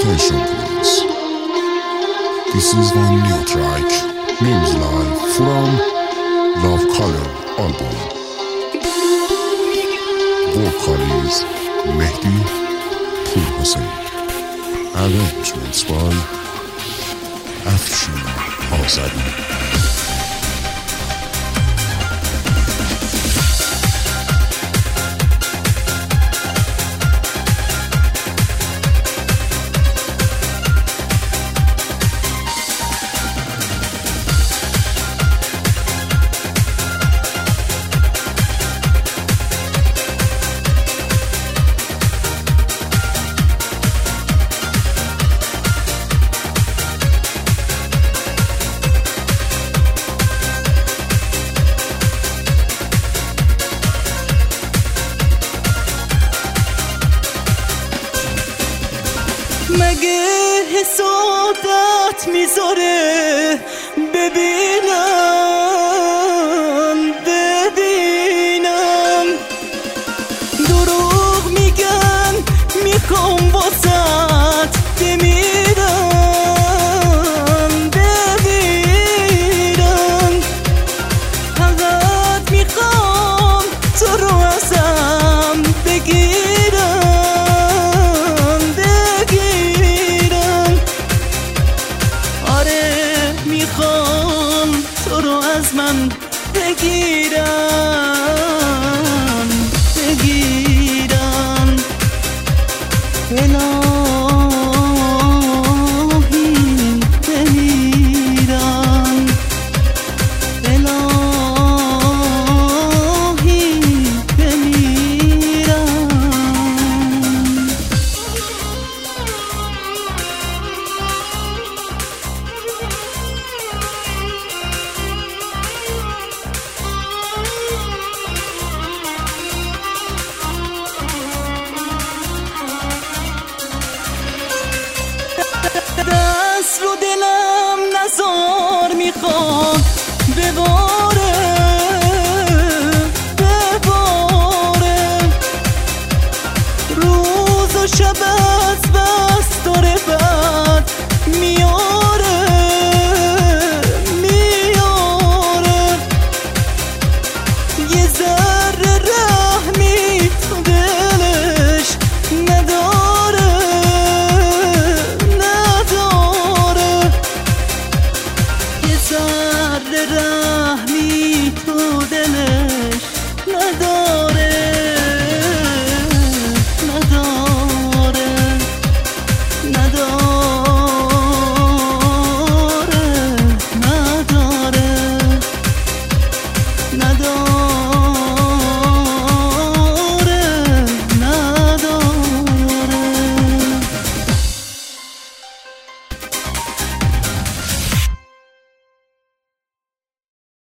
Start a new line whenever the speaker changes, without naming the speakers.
Attention please. This is one new track, names live from Love Color album. Vocal is Mehdi Pur Hossein. Arrangements by Afshin Azadi.
مگه حسادت میذاره ببینم دروغ میگن میخوام واسط بمیرم فقط میخوام تو رو ازم بگیرم میخوام تو رو از من بگیرن الهی بمیرن دست رو دلم نزار میخوام بباره روز و شب